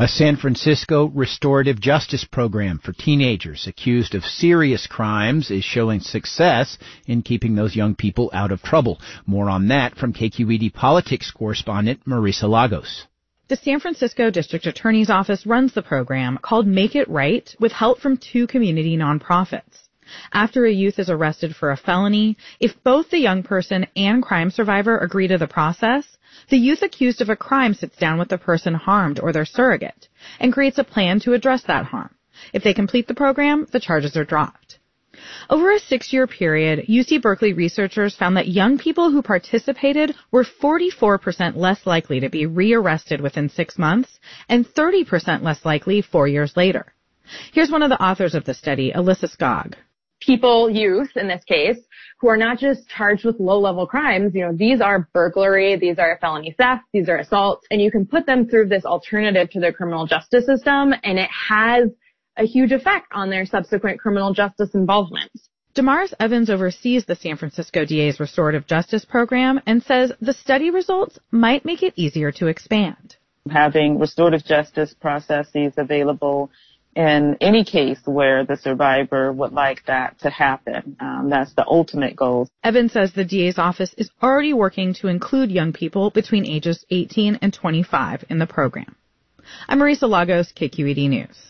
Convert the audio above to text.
A San Francisco restorative justice program for teenagers accused of serious crimes is showing success in keeping those young people out of trouble. More on that from KQED politics correspondent Marisa Lagos. The San Francisco District Attorney's Office runs the program called Make It Right with help from 2 community nonprofits. After a youth is arrested for a felony, if both the young person and crime survivor agree to the process, the youth accused of a crime sits down with the person harmed or their surrogate and creates a plan to address that harm. If they complete the program, the charges are dropped. Over a 6-year period, UC Berkeley researchers found that young people who participated were 44% less likely to be rearrested within 6 months and 30% less likely 4 years later. Here's one of the authors of the study, Alyssa Skog. People, youth in this case, who are not just charged with low-level crimes, these are burglary, these are felony theft, these are assaults, and you can put them through this alternative to the criminal justice system, and it has a huge effect on their subsequent criminal justice involvement. Damaris Evans oversees the San Francisco DA's restorative justice program and says the study results might make it easier to expand. Having restorative justice processes available in any case where the survivor would like that to happen. That's the ultimate goal. Evans says the DA's office is already working to include young people between ages 18 and 25 in the program. I'm Marisa Lagos, KQED News.